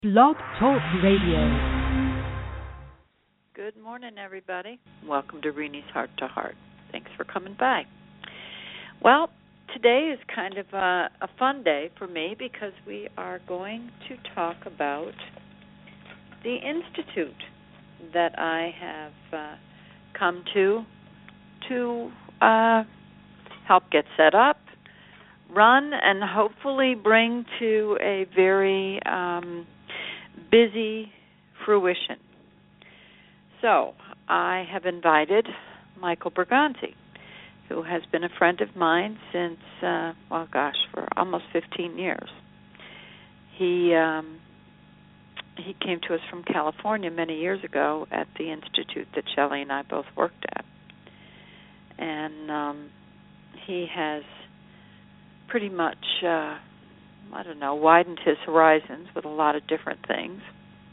Blog Talk Radio. Good morning, everybody. Welcome to Renee's Heart to Heart. Thanks for coming by. Well, today is kind of a fun day for me because we are going to talk about the institute that I have come to help get set up, run, and hopefully bring to a very busy fruition. So I have invited Michael Bergonzi, who has been a friend of mine since, for almost 15 years. He came to us from California many years ago at the institute that Shelley and I both worked at. And he has pretty much widened his horizons with a lot of different things.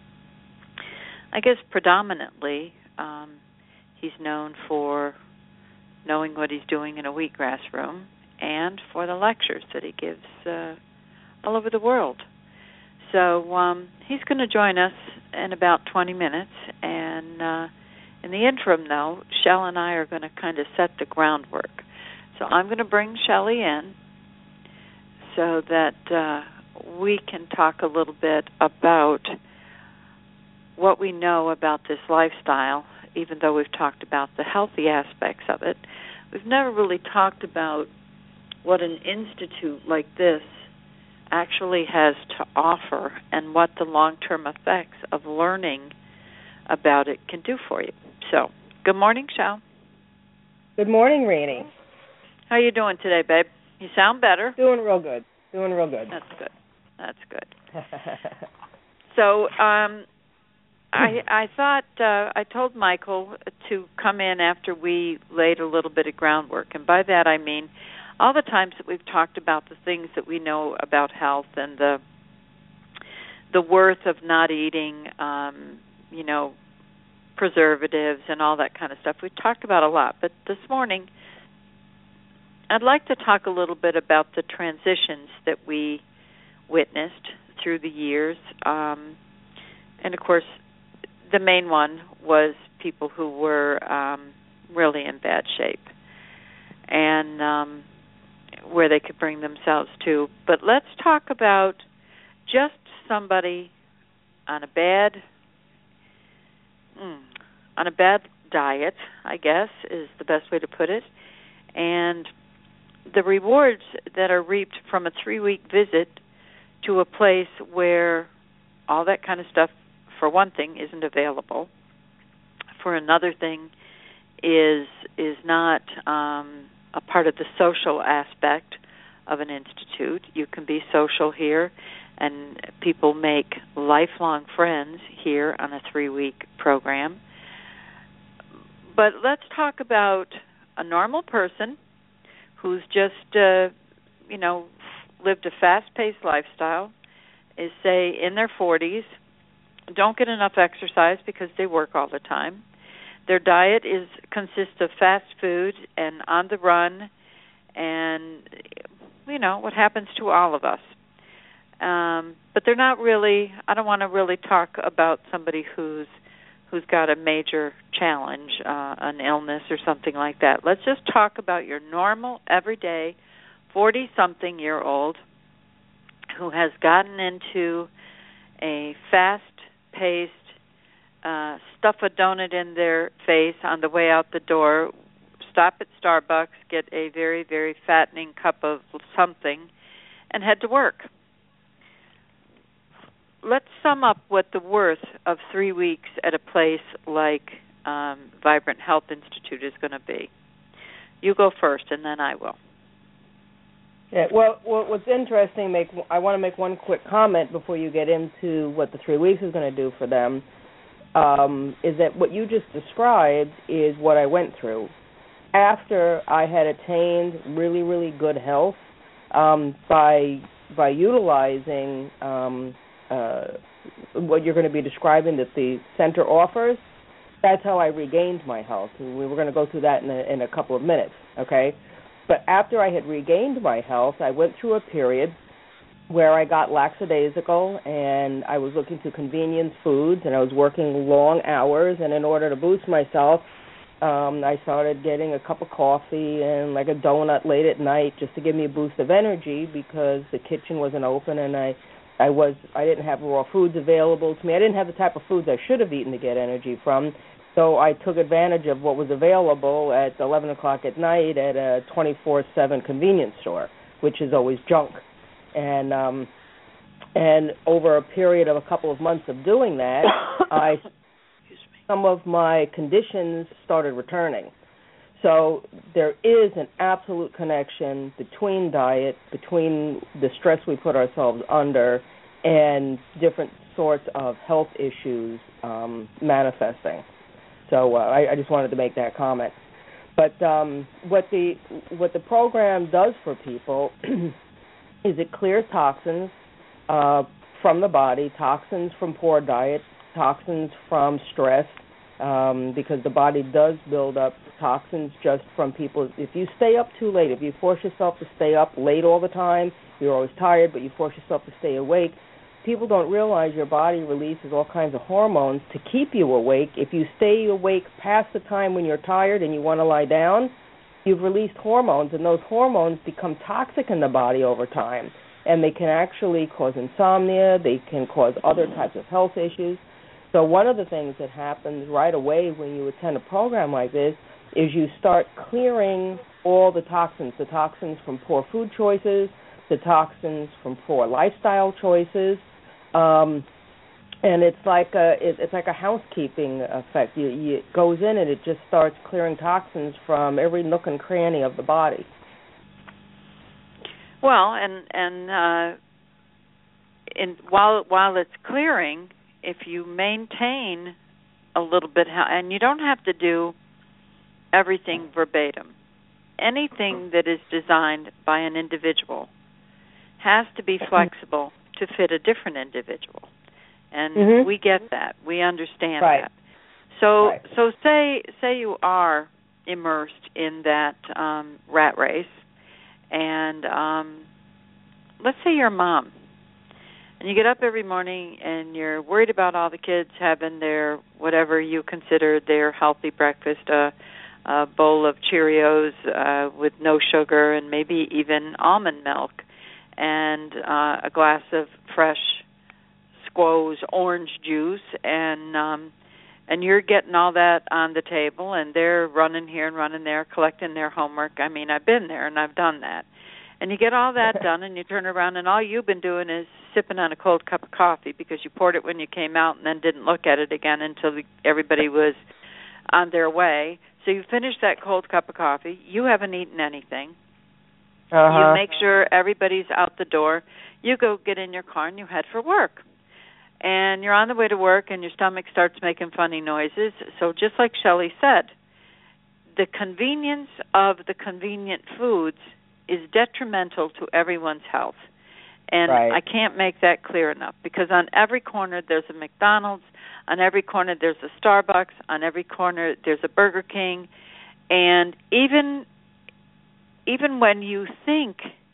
I guess predominantly he's known for knowing what he's doing in a wheatgrass room and for the lectures that he gives all over the world. So he's going to join us in about 20 minutes. And in the interim, though, Shell and I are going to kind of set the groundwork. So I'm going to bring Shelley in so that we can talk a little bit about what we know about this lifestyle, even though we've talked about the healthy aspects of it. We've never really talked about what an institute like this actually has to offer and what the long-term effects of learning about it can do for you. So, good morning, Shell. Good morning, Renee. How you doing today, babe? You sound better. Doing real good. That's good. So, I thought I told Michael to come in after we laid a little bit of groundwork, and by that I mean all the times that we've talked about the things that we know about health and the worth of not eating, preservatives and all that kind of stuff. We've talked about a lot, but this morning I'd like to talk a little bit about the transitions that we witnessed through the years. And, of course, the main one was people who were really in bad shape and where they could bring themselves to. But let's talk about just somebody on a bad diet, I guess, is the best way to put it, and the rewards that are reaped from a 3-week visit to a place where all that kind of stuff, for one thing, isn't available. For another thing, is not a part of the social aspect of an institute. You can be social here, and people make lifelong friends here on a 3-week program. But let's talk about a normal person who's just, lived a fast-paced lifestyle, is, say, in their 40s, don't get enough exercise because they work all the time. Their diet consists of fast food and on the run and, what happens to all of us. But they're not really, I don't want to really talk about somebody who's got a major challenge, an illness or something like that. Let's just talk about your normal, everyday, 40-something-year-old who has gotten into a fast-paced, stuff a donut in their face on the way out the door, stop at Starbucks, get a very, very fattening cup of something, and head to work. Let's sum up what the worth of 3 weeks at a place like Vibrant Health Institute is going to be. You go first, and then I will. Yeah. Well, what's interesting, I want to make one quick comment before you get into what the 3 weeks is going to do for them, is that what you just described is what I went through. After I had attained really, really good health by utilizing what you're going to be describing that the center offers, that's how I regained my health. We were going to go through that in a couple of minutes, okay? But after I had regained my health, I went through a period where I got lackadaisical, and I was looking to convenience foods, and I was working long hours, and in order to boost myself, I started getting a cup of coffee and like a donut late at night just to give me a boost of energy because the kitchen wasn't open and I didn't have raw foods available to me. I didn't have the type of foods I should have eaten to get energy from, so I took advantage of what was available at 11 o'clock at night at a 24/7 convenience store, which is always junk. And over a period of a couple of months of doing that, some of my conditions started returning. So there is an absolute connection between diet, between the stress we put ourselves under, and different sorts of health issues manifesting. So I just wanted to make that comment. But what the program does for people is it clears toxins from the body, toxins from poor diet, toxins from stress, because the body does build up toxins just from people. If you stay up too late, if you force yourself to stay up late all the time, you're always tired, but you force yourself to stay awake, people don't realize your body releases all kinds of hormones to keep you awake. If you stay awake past the time when you're tired and you want to lie down, you've released hormones, and those hormones become toxic in the body over time, and they can actually cause insomnia, they can cause other types of health issues. So one of the things that happens right away when you attend a program like this is you start clearing all the toxins from poor food choices, the toxins from poor lifestyle choices, and it's like a housekeeping effect. It goes in and it just starts clearing toxins from every nook and cranny of the body. Well, and while it's clearing, if you maintain a little bit, and you don't have to do everything verbatim. Anything that is designed by an individual has to be flexible to fit a different individual. And we get that. We understand that. So say you are immersed in that rat race, and let's say you're a mom, and you get up every morning and you're worried about all the kids having their, whatever you consider their healthy breakfast, a bowl of Cheerios with no sugar and maybe even almond milk, and a glass of fresh Squoze orange juice, and you're getting all that on the table, and they're running here and running there, collecting their homework. I mean, I've been there and I've done that. And you get all that done, and you turn around, and all you've been doing is sipping on a cold cup of coffee because you poured it when you came out and then didn't look at it again until everybody was on their way. So you finish that cold cup of coffee. You haven't eaten anything. You make sure everybody's out the door. You go get in your car and you head for work. And you're on the way to work and your stomach starts making funny noises. So just like Shelley said, the convenience of the convenient foods is detrimental to everyone's health. And I can't make that clear enough, because on every corner there's a McDonald's, on every corner there's a Starbucks, on every corner there's a Burger King, and even when you think,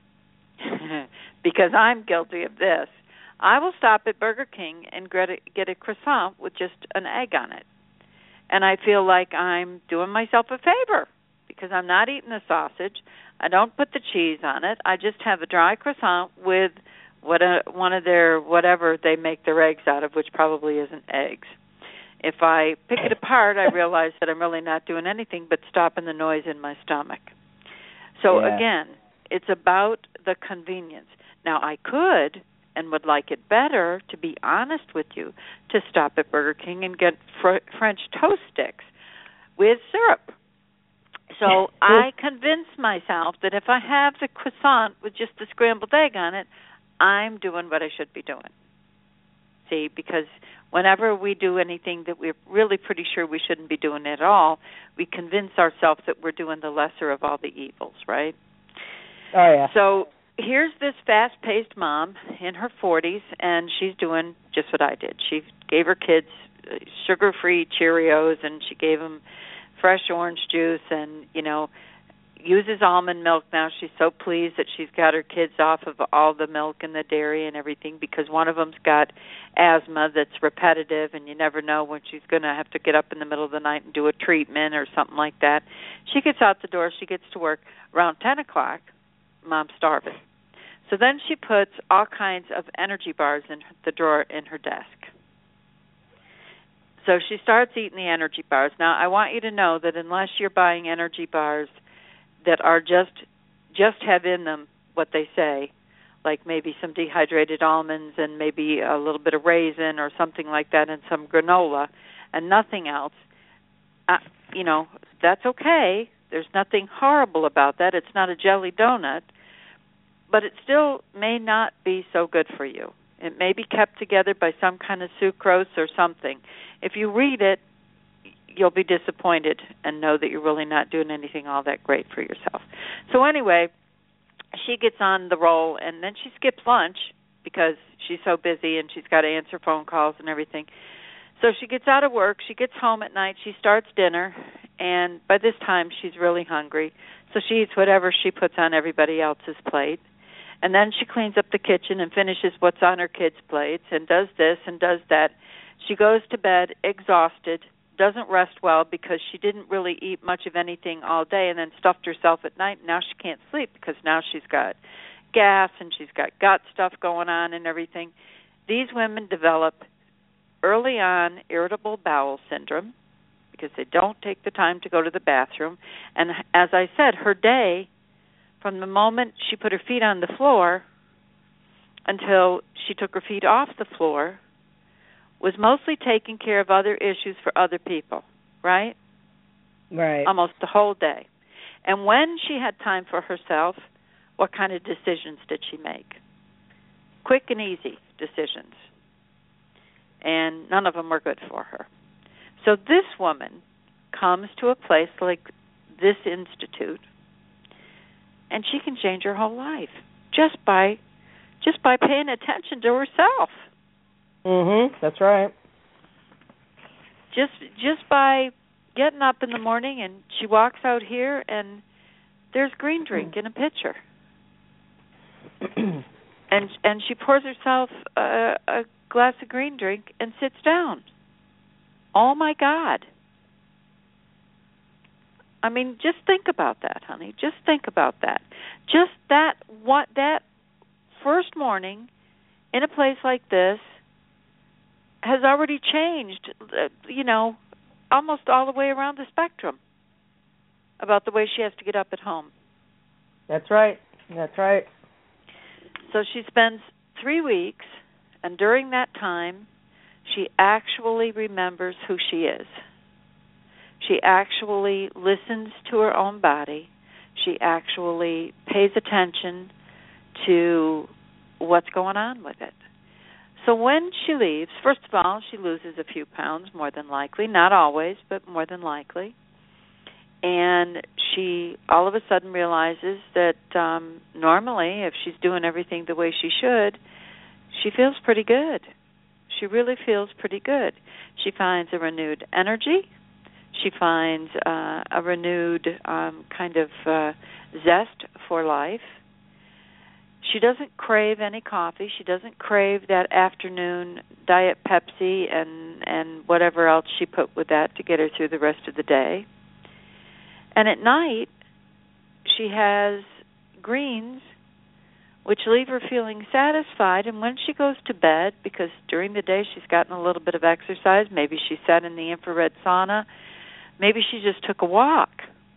because I'm guilty of this, I will stop at Burger King and get a croissant with just an egg on it. And I feel like I'm doing myself a favor because I'm not eating the sausage. I don't put the cheese on it. I just have a dry croissant with one of their, whatever they make their eggs out of, which probably isn't eggs. If I pick it apart, I realize that I'm really not doing anything but stopping the noise in my stomach. So again, it's about the convenience. Now, I could and would like it better, to be honest with you, to stop at Burger King and get French toast sticks with syrup. So I convince myself that if I have the croissant with just the scrambled egg on it, I'm doing what I should be doing. See, because whenever we do anything that we're really pretty sure we shouldn't be doing at all, we convince ourselves that we're doing the lesser of all the evils, right? Oh, yeah. So here's this fast-paced mom in her 40s, and she's doing just what I did. She gave her kids sugar-free Cheerios, and she gave them fresh orange juice, and, uses almond milk now. She's so pleased that she's got her kids off of all the milk and the dairy and everything, because one of them's got asthma that's repetitive, and you never know when she's going to have to get up in the middle of the night and do a treatment or something like that. She gets out the door. She gets to work. Around 10 o'clock, Mom's starving. So then she puts all kinds of energy bars in the drawer in her desk. So she starts eating the energy bars. Now, I want you to know that unless you're buying energy bars that are just have in them what they say, like maybe some dehydrated almonds and maybe a little bit of raisin or something like that and some granola and nothing else, that's okay. There's nothing horrible about that. It's not a jelly donut, but it still may not be so good for you. It may be kept together by some kind of sucrose or something. If you read it, you'll be disappointed and know that you're really not doing anything all that great for yourself. So anyway, she gets on the roll, and then she skips lunch because she's so busy and she's got to answer phone calls and everything. So she gets out of work, she gets home at night, she starts dinner, and by this time she's really hungry. So she eats whatever she puts on everybody else's plate. And then she cleans up the kitchen and finishes what's on her kids' plates and does this and does that. She goes to bed exhausted, doesn't rest well because she didn't really eat much of anything all day, and then stuffed herself at night. Now she can't sleep because now she's got gas and she's got gut stuff going on and everything. These women develop early on irritable bowel syndrome because they don't take the time to go to the bathroom. And as I said, her day, from the moment she put her feet on the floor until she took her feet off the floor, was mostly taking care of other issues for other people, right? Right. Almost the whole day. And when she had time for herself, what kind of decisions did she make? Quick and easy decisions. And none of them were good for her. So this woman comes to a place like this institute, and she can change her whole life just by paying attention to herself. That's right. Just by getting up in the morning, and she walks out here and there's green drink in a pitcher. and she pours herself a glass of green drink and sits down. Oh my God. I mean, just think about that, honey. Just think about that. Just that first morning in a place like this has already changed, almost all the way around the spectrum about the way she has to get up at home. That's right. That's right. So she spends 3 weeks, and during that time, she actually remembers who she is. She actually listens to her own body. She actually pays attention to what's going on with it. So when she leaves, first of all, she loses a few pounds, more than likely. Not always, but more than likely. And she all of a sudden realizes that normally, if she's doing everything the way she should, she feels pretty good. She really feels pretty good. She finds a renewed energy. She finds a renewed kind of zest for life. She doesn't crave any coffee. She doesn't crave that afternoon Diet Pepsi and whatever else she put with that to get her through the rest of the day. And at night, she has greens, which leave her feeling satisfied. And when she goes to bed, because during the day she's gotten a little bit of exercise, maybe she sat in the infrared sauna, maybe she just took a walk,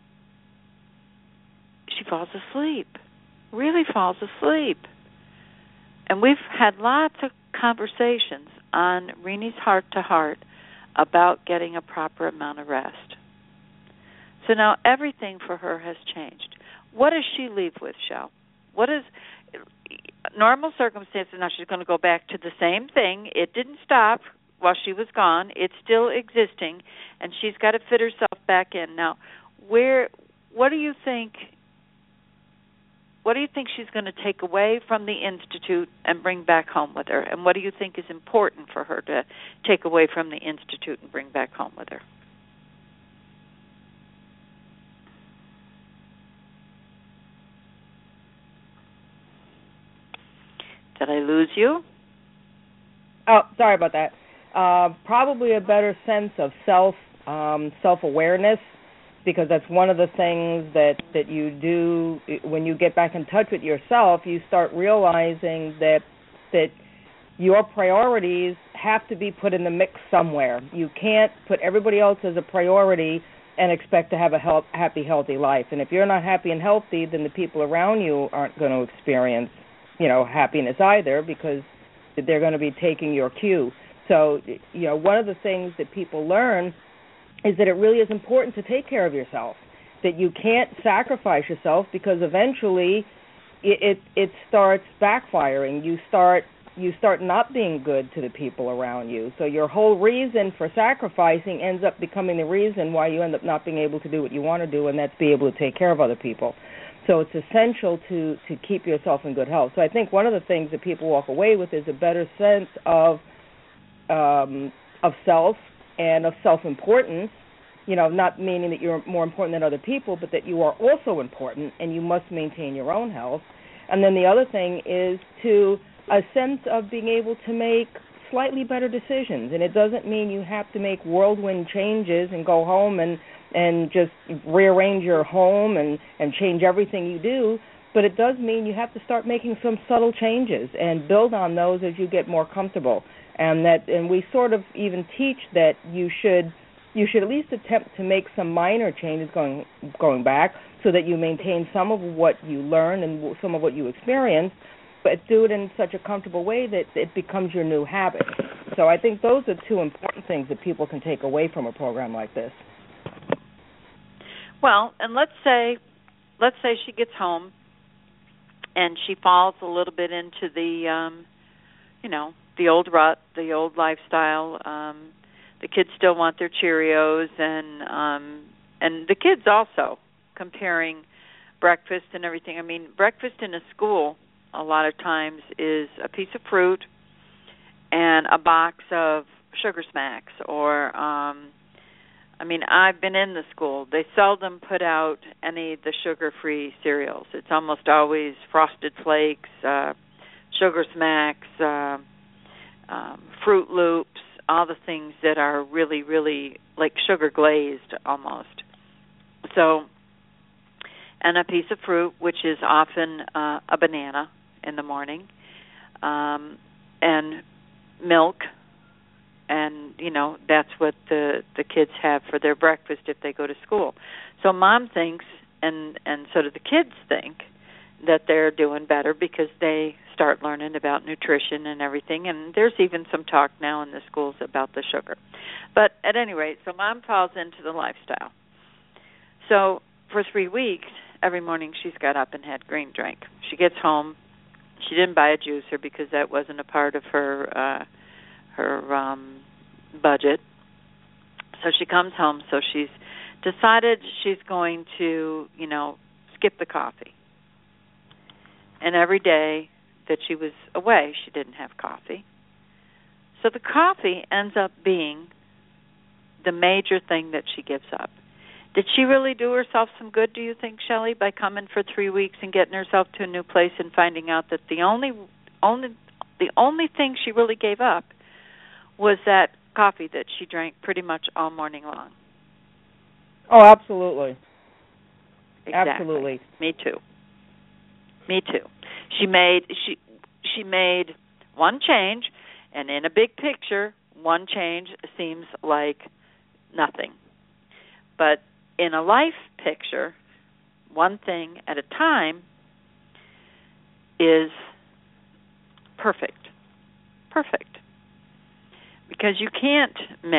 she falls asleep. Really falls asleep. And we've had lots of conversations on Renie's Heart to Heart about getting a proper amount of rest. So now everything for her has changed. What does she leave with, Shel? What is normal circumstances? Now she's going to go back to the same thing. It didn't stop while she was gone. It's still existing, and she's got to fit herself back in. Now, what do you think? What do you think she's going to take away from the Institute and bring back home with her? And what do you think is important for her to take away from the Institute and bring back home with her? Did I lose you? Oh, sorry about that. Probably a better sense of self-awareness, because that's one of the things that you do when you get back in touch with yourself. You start realizing that your priorities have to be put in the mix somewhere. You can't put everybody else as a priority and expect to have a happy, healthy life. And if you're not happy and healthy, then the people around you aren't going to experience, happiness either, because they're going to be taking your cue. So, one of the things that people learn is that it really is important to take care of yourself, that you can't sacrifice yourself, because eventually it starts backfiring. You start not being good to the people around you. So your whole reason for sacrificing ends up becoming the reason why you end up not being able to do what you want to do, and that's be able to take care of other people. So it's essential to keep yourself in good health. So I think one of the things that people walk away with is a better sense of self and of self-importance, not meaning that you're more important than other people, but that you are also important and you must maintain your own health. And then the other thing is a sense of being able to make slightly better decisions. And it doesn't mean you have to make whirlwind changes and go home and just rearrange your home and change everything you do, but it does mean you have to start making some subtle changes and build on those as you get more comfortable. And we sort of even teach that you should at least attempt to make some minor changes going back, so that you maintain some of what you learn and some of what you experience, but do it in such a comfortable way that it becomes your new habit. So I think those are two important things that people can take away from a program like this. Well, and let's say she gets home and she falls a little bit into the the old rut, the old lifestyle. The kids still want their Cheerios, and the kids also comparing breakfast and everything. I mean, breakfast in a school a lot of times is a piece of fruit and a box of Sugar Smacks, or I've been in the school. They seldom put out any of the sugar-free cereals. It's almost always Frosted Flakes, Sugar Smacks, Fruit Loops, all the things that are really, really like sugar glazed almost. So, and a piece of fruit, which is often a banana in the morning, and milk, and that's what the kids have for their breakfast if they go to school. So mom thinks, and so do the kids think, that they're doing better because they start learning about nutrition and everything, and there's even some talk now in the schools about the sugar. But at any rate, so mom falls into the lifestyle. So for 3 weeks, every morning she's got up and had green drink. She gets home. She didn't buy a juicer because that wasn't a part of her budget. So she comes home. So she's decided she's going to, skip the coffee. And every day that she was away, she didn't have coffee. So the coffee ends up being the major thing that she gives up. Did she really do herself some good, do you think, Shelley, by coming for 3 weeks and getting herself to a new place and finding out that the only thing she really gave up was that coffee that she drank pretty much all morning long? Oh, absolutely. Exactly. Absolutely. Me too. She made one change, and in a big picture, one change seems like nothing. But in a life picture, one thing at a time is perfect. Because you can't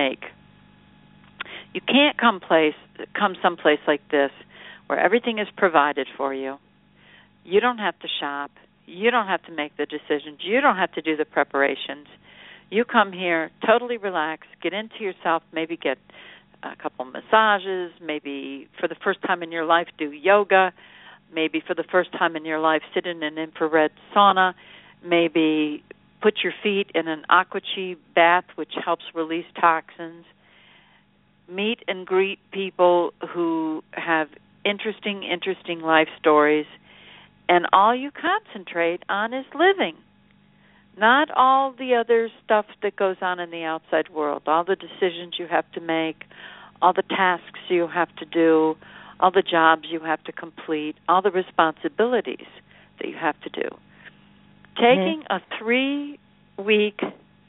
come someplace like this where everything is provided for you. You don't have to shop. You don't have to make the decisions. You don't have to do the preparations. You come here totally relaxed, get into yourself, maybe get a couple massages, maybe for the first time in your life do yoga, maybe for the first time in your life sit in an infrared sauna, maybe put your feet in an aqua-chi bath, which helps release toxins. Meet and greet people who have interesting life stories, and all you concentrate on is living. Not all the other stuff that goes on in the outside world, all the decisions you have to make, all the tasks you have to do, all the jobs you have to complete, all the responsibilities that you have to do. Taking a 3-week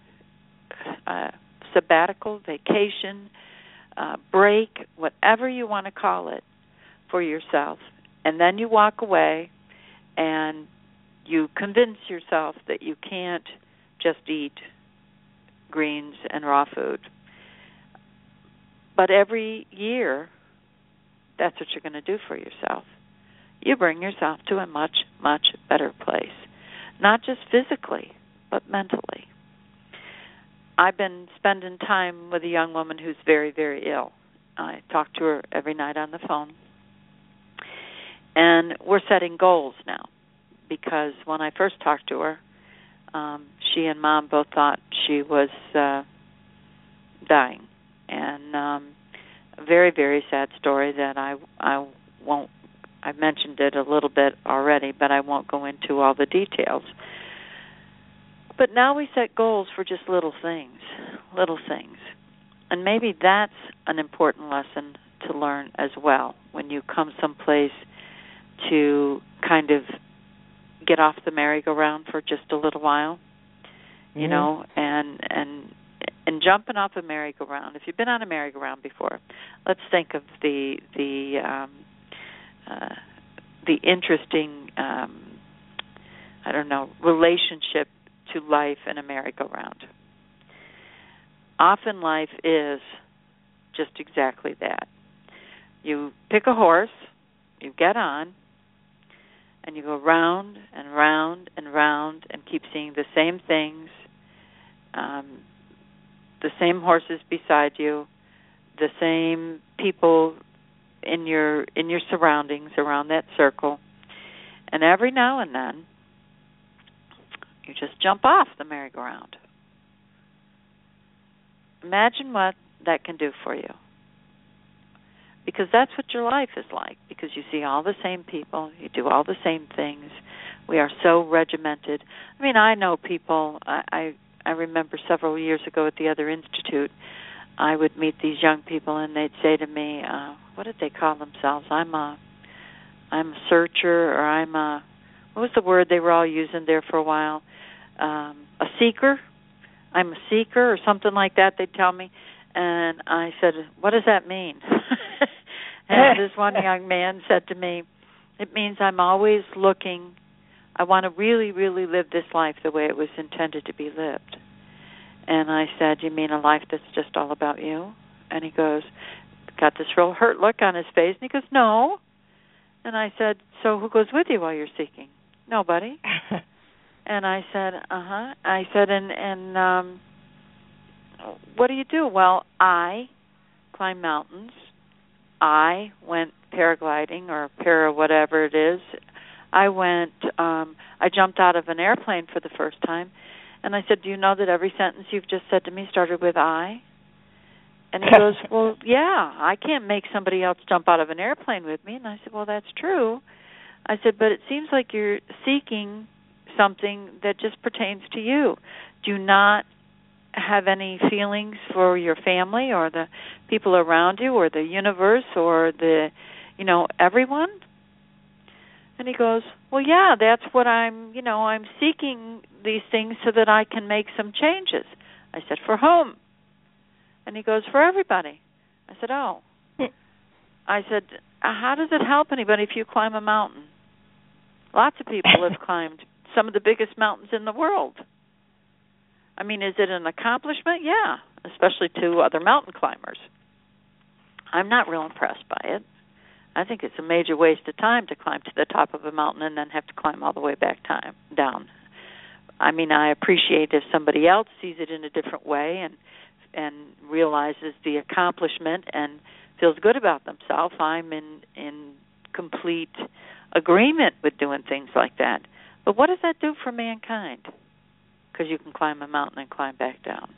sabbatical, vacation, break, whatever you want to call it, for yourself, and then you walk away and you convince yourself that you can't just eat greens and raw food. But every year, that's what you're going to do for yourself. You bring yourself to a much, much better place, not just physically, but mentally. I've been spending time with a young woman who's very, very ill. I talk to her every night on the phone. And we're setting goals now, because when I first talked to her, she and Mom both thought she was dying. And a very, very sad story that I won't, I mentioned it a little bit already, but I won't go into all the details. But now we set goals for just little things. And maybe that's an important lesson to learn as well when you come someplace to kind of get off the merry-go-round for just a little while, you know, and jumping off a merry-go-round. If you've been on a merry-go-round before, let's think of the interesting, relationship to life in a merry-go-round. Often life is just exactly that. You pick a horse, you get on, and you go round and round and round and keep seeing the same things, the same horses beside you, the same people in your surroundings around that circle. And every now and then, you just jump off the merry-go-round. Imagine what that can do for you. Because that's what your life is like, because you see all the same people, you do all the same things. We are so regimented. I mean, I know people, I remember several years ago at the other institute, I would meet these young people and they'd say to me, what did they call themselves? I'm a searcher, or what was the word they were all using there for a while? A seeker. I'm a seeker, or something like that, they'd tell me. And I said, what does that mean? And this one young man said to me, it means I'm always looking. I want to really, really live this life the way it was intended to be lived. And I said, you mean a life that's just all about you? And he goes, got this real hurt look on his face, and he goes, no. And I said, so who goes with you while you're seeking? Nobody. And I said, I said, and what do you do? Well, I climb mountains. I went paragliding or whatever it is. I jumped out of an airplane for the first time. And I said, do you know that every sentence you've just said to me started with I? And he goes, well, yeah, I can't make somebody else jump out of an airplane with me. And I said, well, that's true. I said, but it seems like you're seeking something that just pertains to you. Do you not have any feelings for your family or the people around you or the universe or everyone? And he goes, well, yeah, that's what I'm seeking these things so that I can make some changes. I said, for whom? And he goes, for everybody. I said, oh. I said, how does it help anybody if you climb a mountain? Lots of people have climbed some of the biggest mountains in the world. I mean, is it an accomplishment? Yeah, especially to other mountain climbers. I'm not real impressed by it. I think it's a major waste of time to climb to the top of a mountain and then have to climb all the way back down. I mean, I appreciate if somebody else sees it in a different way and realizes the accomplishment and feels good about themselves. I'm in complete agreement with doing things like that. But what does that do for mankind? Because you can climb a mountain and climb back down.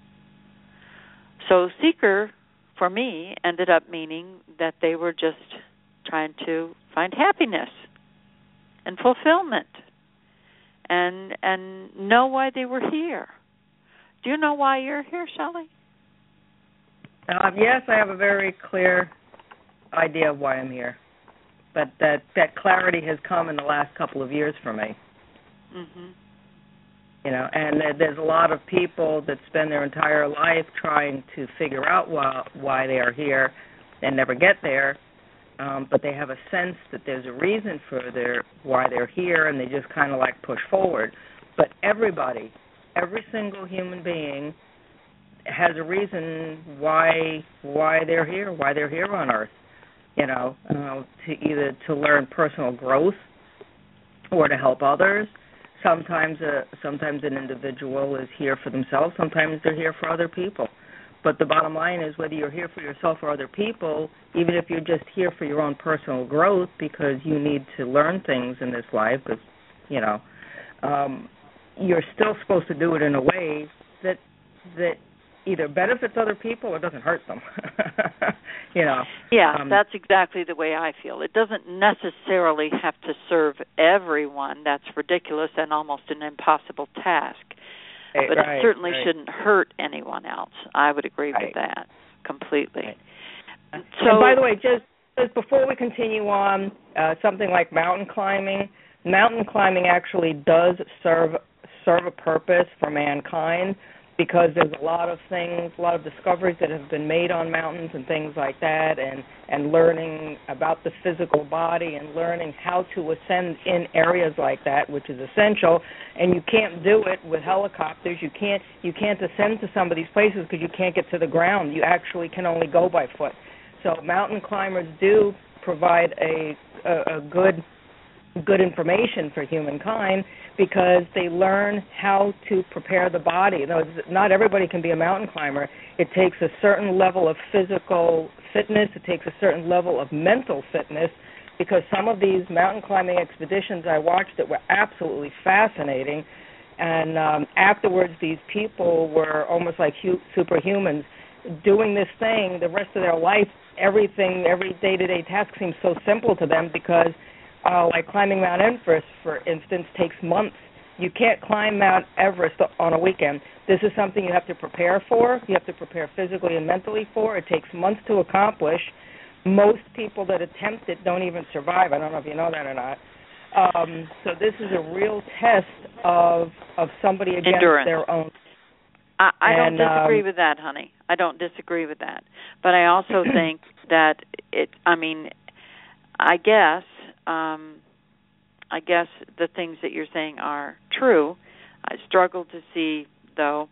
So seeker, for me, ended up meaning that they were just trying to find happiness and fulfillment. and know why they were here. Do you know why you're here, Shelley? Yes, I have a very clear idea of why I'm here, but that clarity has come in the last couple of years for me. Mhm. You know, and there's a lot of people that spend their entire life trying to figure out why they are here and never get there, but they have a sense that there's a reason for why they're here, and they just kind of like push forward. But everybody, every single human being has a reason why they're here on Earth. You know, to either to learn personal growth or to help others. Sometimes an individual is here for themselves. Sometimes they're here for other people. But the bottom line is, whether you're here for yourself or other people, even if you're just here for your own personal growth because you need to learn things in this life, because, you know, you're still supposed to do it in a way that either benefits other people or doesn't hurt them. You know. Yeah, that's exactly the way I feel. It doesn't necessarily have to serve everyone. That's ridiculous and almost an impossible task. But it certainly shouldn't hurt anyone else. I would agree with that completely. Right. So, and by the way, just before we continue on, something like mountain climbing actually does serve a purpose for mankind, because there's a lot of discoveries that have been made on mountains and things like that, and learning about the physical body and learning how to ascend in areas like that, which is essential. And you can't do it with helicopters. You can't ascend to some of these places because you can't get to the ground. You actually can only go by foot. So mountain climbers do provide a good information for humankind, because they learn how to prepare the body. Not everybody can be a mountain climber. It takes a certain level of physical fitness. It takes a certain level of mental fitness, because some of these mountain climbing expeditions I watched that were absolutely fascinating, and afterwards these people were almost like superhumans doing this thing the rest of their life. Every day-to-day task seems so simple to them, because like climbing Mount Everest, for instance, takes months. You can't climb Mount Everest on a weekend. This is something you have to prepare for. You have to prepare physically and mentally for. It takes months to accomplish. Most people that attempt it don't even survive. I don't know if you know that or not. So this is a real test of somebody against endurance. Their own. I don't disagree with that, honey. I don't disagree with that. But I also think that I guess the things that you're saying are true. I struggle to see, though,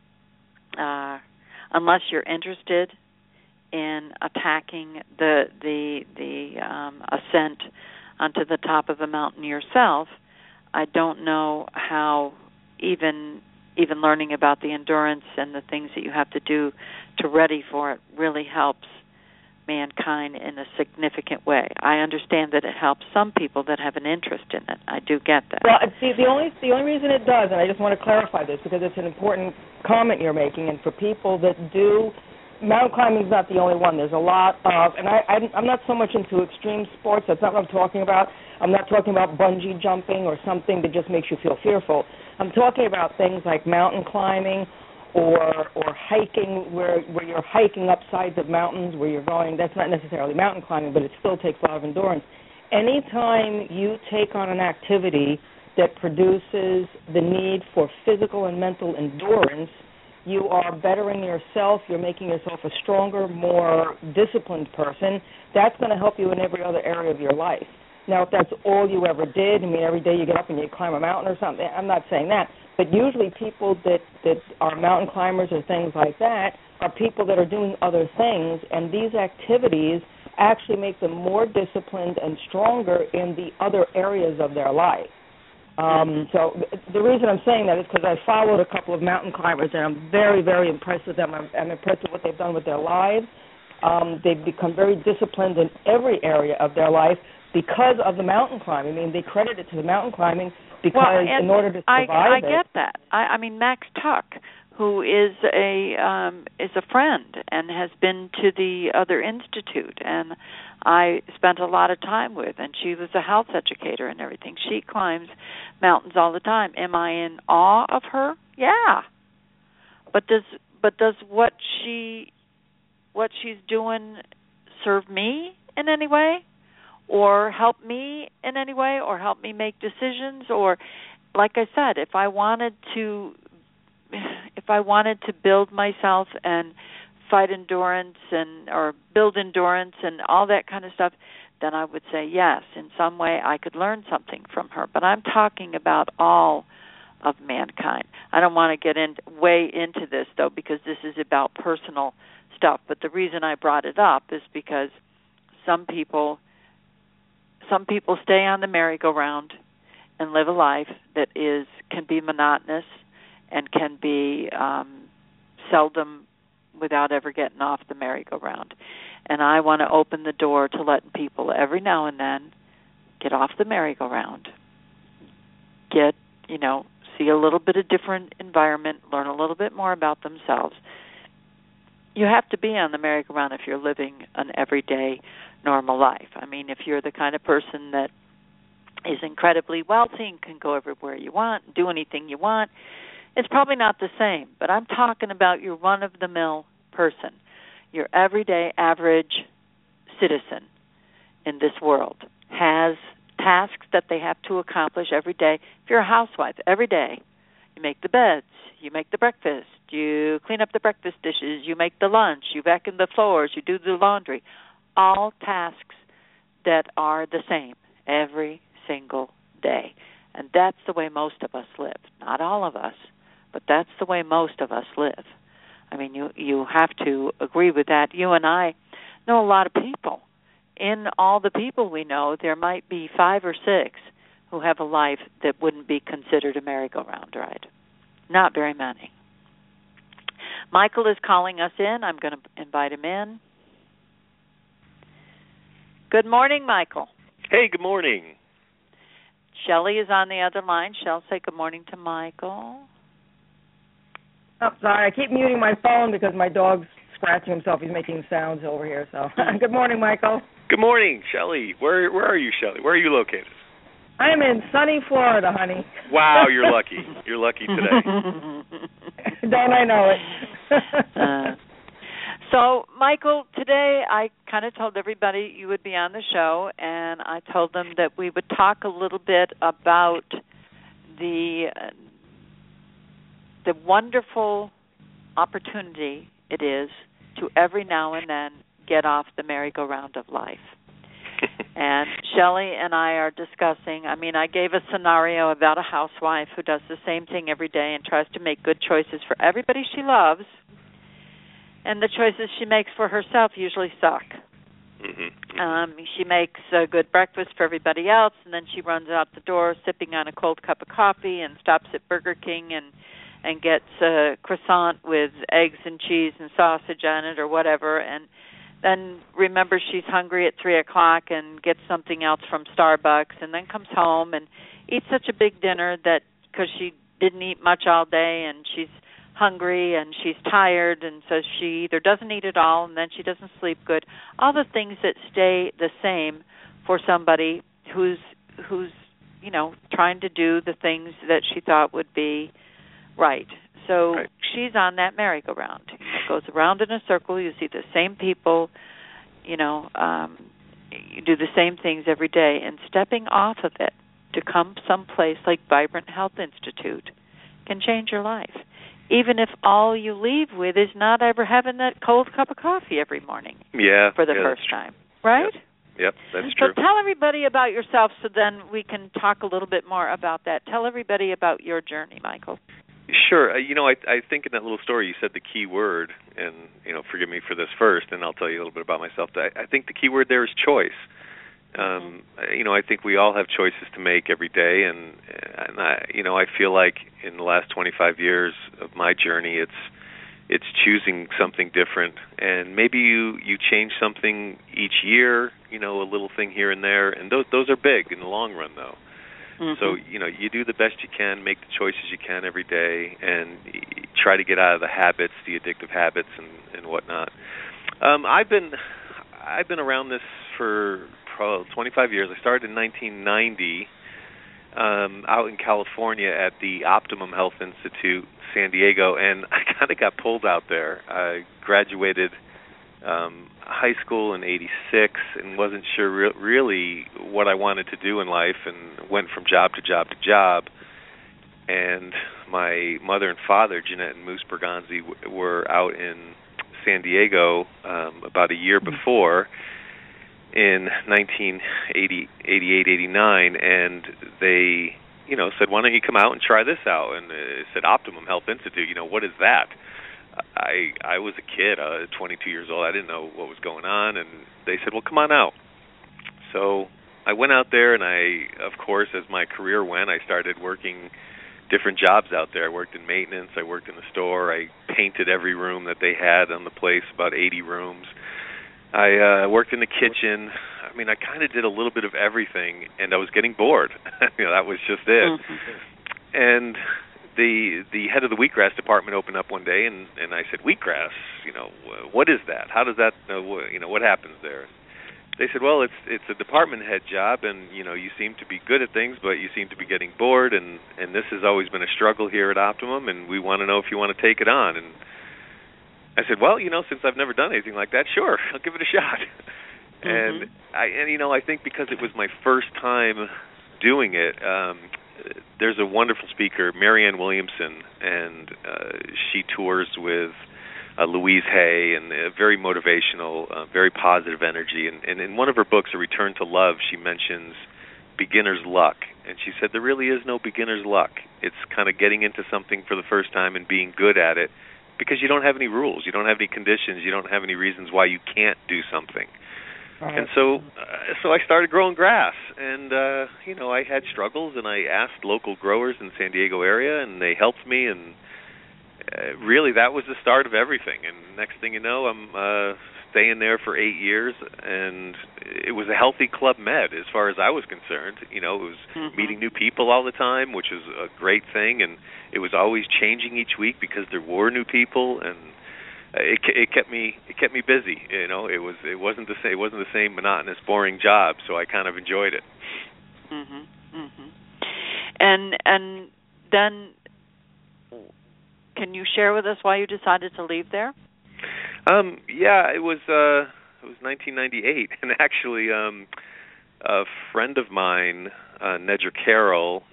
unless you're interested in attacking the ascent onto the top of a mountain yourself, I don't know how even learning about the endurance and the things that you have to do to ready for it really helps mankind in a significant way. I understand that it helps some people that have an interest in it. I do get that. Well, see, the only reason it does, and I just want to clarify this because it's an important comment you're making, and for people that do, mountain climbing is not the only one. There's a lot of, and I'm not so much into extreme sports. That's not what I'm talking about. I'm not talking about bungee jumping or something that just makes you feel fearful. I'm talking about things like mountain climbing or hiking, where you're hiking up sides of mountains where you're going. That's not necessarily mountain climbing, but it still takes a lot of endurance. Anytime you take on an activity that produces the need for physical and mental endurance, you are bettering yourself. You're making yourself a stronger, more disciplined person. That's going to help you in every other area of your life. Now, if that's all you ever did, every day you get up and you climb a mountain or something, I'm not saying that. But usually people that are mountain climbers or things like that are people that are doing other things, and these activities actually make them more disciplined and stronger in the other areas of their life. So the reason I'm saying that is because I followed a couple of mountain climbers, and I'm very, very impressed with them. I'm impressed with what they've done with their lives. They've become very disciplined in every area of their life because of the mountain climbing. They credit it to the mountain climbing because in order to survive I get that. Max Tuck, who is a friend and has been to the other institute, and I spent a lot of time with, and she was a health educator and everything. She climbs mountains all the time. Am I in awe of her? Yeah. But does what she's doing serve me in any way, or help me in any way, or help me make decisions? Or, like I said, if I wanted to build myself and fight endurance or build endurance and all that kind of stuff, then I would say yes, in some way I could learn something from her. But I'm talking about all of mankind. I don't want to get way into this, though, because this is about personal stuff. But the reason I brought it up is because some people stay on the merry-go-round and live a life that can be monotonous and can be seldom without ever getting off the merry-go-round. And I want to open the door to letting people every now and then get off the merry-go-round, see a little bit of different environment, learn a little bit more about themselves. You have to be on the merry-go-round if you're living an everyday, normal life. I mean, if you're the kind of person that is incredibly wealthy and can go everywhere you want, do anything you want, it's probably not the same. But I'm talking about your run-of-the-mill person, your everyday average citizen in this world, has tasks that they have to accomplish every day. If you're a housewife, every day you make the beds, you make the breakfast, you clean up the breakfast dishes, you make the lunch, you vacuum the floors, you do the laundry, all tasks that are the same every single day. And that's the way most of us live. Not all of us, but that's the way most of us live. I mean, you have to agree with that. You and I know a lot of people. In all the people we know, there might be 5 or 6 who have a life that wouldn't be considered a merry-go-round ride. Not very many. Michael is calling us in. I'm going to invite him in. Good morning, Michael. Hey, good morning. Shelley is on the other line. Shell, say good morning to Michael. Oh, sorry, I keep muting my phone because my dog's scratching himself. He's making sounds over here. So, good morning, Michael. Good morning, Shelley. Where are you, Shelley? Where are you located? I am in sunny Florida, honey. Wow, you're lucky. You're lucky today. Don't I know it? So, Michael, today I kind of told everybody you would be on the show, and I told them that we would talk a little bit about the wonderful opportunity it is to every now and then get off the merry-go-round of life. And Shelley and I are discussing, I gave a scenario about a housewife who does the same thing every day and tries to make good choices for everybody she loves, and the choices she makes for herself usually suck. She makes a good breakfast for everybody else, and then she runs out the door sipping on a cold cup of coffee and stops at Burger King and gets a croissant with eggs and cheese and sausage on it or whatever, and then remembers she's hungry at 3 o'clock and gets something else from Starbucks, and then comes home and eats such a big dinner that because she didn't eat much all day and she's hungry and she's tired, and so she either doesn't eat at all and then she doesn't sleep good. All the things that stay the same for somebody who's trying to do the things that she thought would be right. So she's on that merry-go-round. It goes around in a circle. You see the same people, you do the same things every day. And stepping off of it to come someplace like Vibrant Health Institute can change your life, even if all you leave with is not ever having that cold cup of coffee every morning for the first time. Right? Yep, that's true. So tell everybody about yourself so then we can talk a little bit more about that. Tell everybody about your journey, Michael. Sure. I think in that little story you said the key word, and, forgive me for this first, and I'll tell you a little bit about myself. I think the key word there is choice. I think we all have choices to make every day, and I feel like in the last 25 years of my journey, it's choosing something different, and maybe you change something each year, a little thing here and there, and those are big in the long run, though. So, you do the best you can, make the choices you can every day, and try to get out of the habits, the addictive habits and whatnot. I've been around this for 25 years. I started in 1990 out in California at the Optimum Health Institute, San Diego, and I kind of got pulled out there. I graduated high school in '86 and wasn't sure really what I wanted to do in life, and went from job to job to job. And my mother and father, Jeanette and Moose Bergonzi, were out in San Diego about a year before, in 1988, 89, and they, said, why don't you come out and try this out? And it said Optimum Health Institute. What is that? I was a kid, 22 years old. I didn't know what was going on, and they said, well, come on out. So I went out there, and I, of course, as my career went, I started working different jobs out there. I worked in maintenance. I worked in the store. I painted every room that they had on the place, about 80 rooms. I worked in the kitchen. I mean, I kind of did a little bit of everything, and I was getting bored. That was just it. Mm-hmm. And the head of the wheatgrass department opened up one day, and I said, wheatgrass, what is that? How does that, what happens there? They said, well, it's a department head job, and, you seem to be good at things, but you seem to be getting bored, and this has always been a struggle here at Optimum, and we want to know if you want to take it on. And I said, well, since I've never done anything like that, sure, I'll give it a shot. Mm-hmm. And I think because it was my first time doing it, there's a wonderful speaker, Marianne Williamson, and she tours with Louise Hay, and very motivational, very positive energy. And in one of her books, A Return to Love, she mentions beginner's luck. And she said there really is no beginner's luck. It's kind of getting into something for the first time and being good at it, because you don't have any rules, you don't have any conditions, you don't have any reasons why you can't do something. Right. And so I started growing grass, and I had struggles, and I asked local growers in the San Diego area, and they helped me, and really that was the start of everything. And next thing you know, I'm staying there for 8 years, and it was a healthy Club Med as far as I was concerned. It was meeting new people all the time, which was a great thing, and it was always changing each week because there were new people, and it kept me busy. It wasn't the same monotonous, boring job, so I kind of enjoyed it. Mhm. Mhm. And then, can you share with us why you decided to leave there? Yeah, it was 1998, and actually, a friend of mine, Nedra Carroll,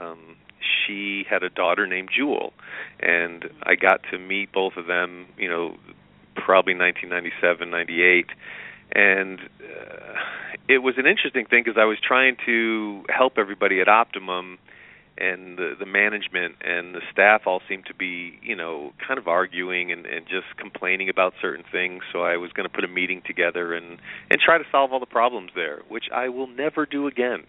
she had a daughter named Jewel, and I got to meet both of them, probably 1997, 98, and it was an interesting thing because I was trying to help everybody at Optimum, and the management and the staff all seemed to be, kind of arguing and just complaining about certain things. So I was going to put a meeting together and try to solve all the problems there, which I will never do again.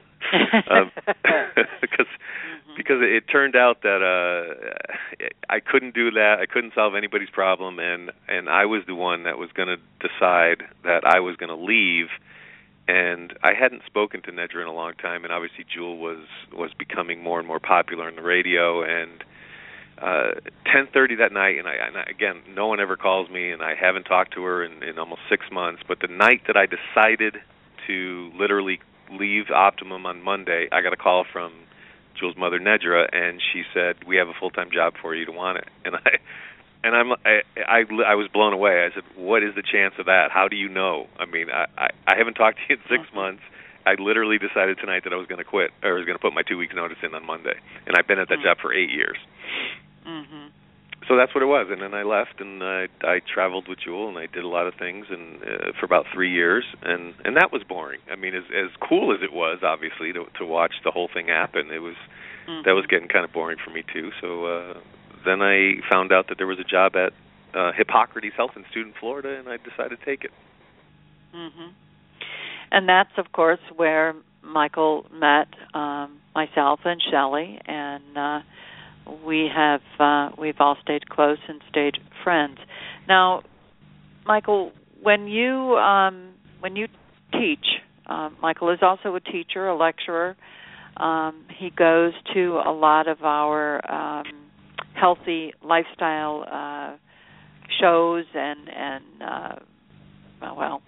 Because it turned out that I couldn't do that. I couldn't solve anybody's problem, and I was the one that was going to decide that I was going to leave. And I hadn't spoken to Nedra in a long time, and obviously Jewel was becoming more and more popular on the radio. And 10:30 that night, and again, no one ever calls me, and I haven't talked to her in almost 6 months. But the night that I decided to literally leave Optimum on Monday, I got a call from Jewel's mother, Nedra, and she said, "We have a full-time job for you. Do you want it?" And I was blown away. I said, "What is the chance of that? How do you know?" I mean, I haven't talked to you in 6 months. I literally decided tonight that I was going to quit, or I was going to put my 2 weeks notice in on Monday, and I've been at that job for 8 years. Mm-hmm. So that's what it was. And then I left, and I traveled with Jewel, and I did a lot of things, and for about 3 years, and that was boring. I mean, as cool as it was, obviously, to watch the whole thing happen, it was that was getting kind of boring for me too. So then I found out that there was a job at Hippocrates Health Institute in Florida, and I decided to take it. Mm-hmm. And that's, of course, where Michael met myself and Shelley, and we've all stayed close and stayed friends. Now, Michael, when you teach, Michael is also a teacher, a lecturer. He goes to a lot of our healthy lifestyle shows and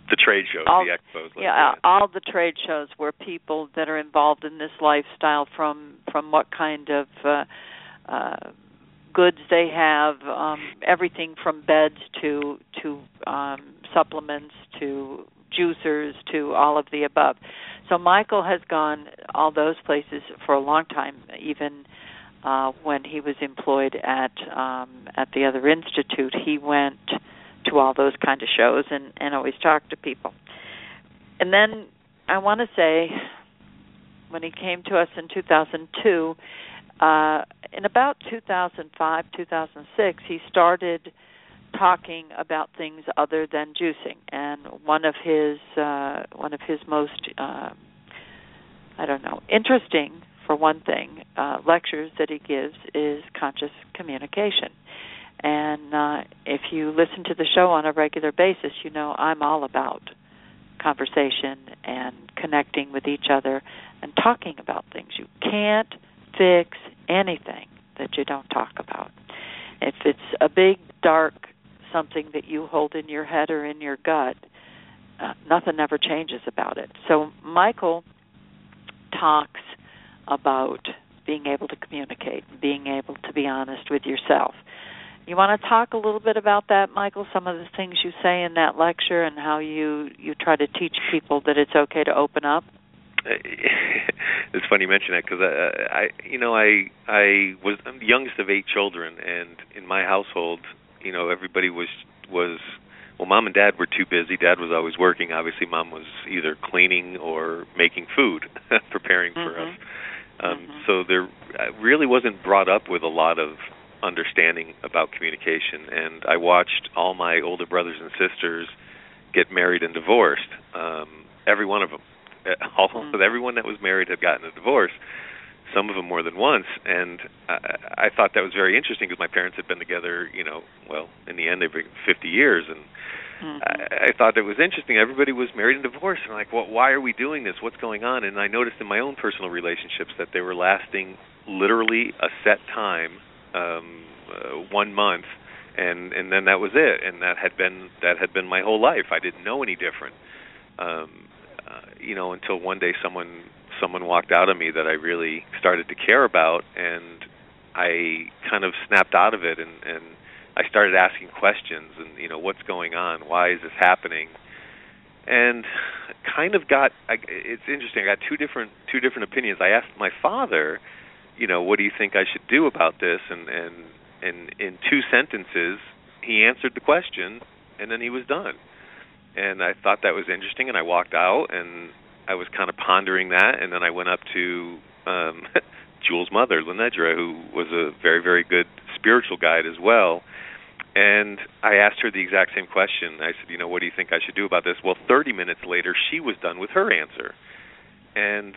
The trade shows, the expos. All the trade shows where people that are involved in this lifestyle, from what kind of goods they have, everything from beds to supplements to juicers to all of the above. So Michael has gone all those places for a long time, even when he was employed at the other institute. He went to all those kind of shows and always talked to people. And then I want to say, when he came to us in 2002, in about 2005, 2006, he started talking about things other than juicing. And one of his most interesting, for one thing, lectures that he gives is conscious communication. And if you listen to the show on a regular basis, you know I'm all about conversation and connecting with each other and talking about things. You can't fix anything that you don't talk about. If it's a big, dark something that you hold in your head or in your gut, nothing ever changes about it. So Michael talks about being able to communicate, being able to be honest with yourself. You want to talk a little bit about that, Michael, some of the things you say in that lecture and how you try to teach people that it's okay to open up? It's funny you mention that, because I was the youngest of 8 children, and in my household, everybody was Mom and Dad were too busy. Dad was always working. Obviously, Mom was either cleaning or making food, preparing for us. So there really wasn't brought up with a lot of understanding about communication, and I watched all my older brothers and sisters get married and divorced. Every one of them. Everyone that was married had gotten a divorce, some of them more than once, and I thought that was very interesting, because my parents had been together, in the end, every 50 years, and I thought it was interesting. Everybody was married and divorced, and I'm like, well, why are we doing this? What's going on? And I noticed in my own personal relationships that they were lasting literally a set time, 1 month, and then that was it, and that had been my whole life. I didn't know any different. Until one day someone walked out of me that I really started to care about, and I kind of snapped out of it, and I started asking questions, and what's going on? Why is this happening? And kind of it's interesting. I got two different opinions. I asked my father, what do you think I should do about this? And in 2 sentences, he answered the question, and then he was done. And I thought that was interesting, and I walked out, and I was kind of pondering that, and then I went up to Jules' mother, Lenedra, who was a very, very good spiritual guide as well, and I asked her the exact same question. I said, what do you think I should do about this? Well, 30 minutes later, she was done with her answer. And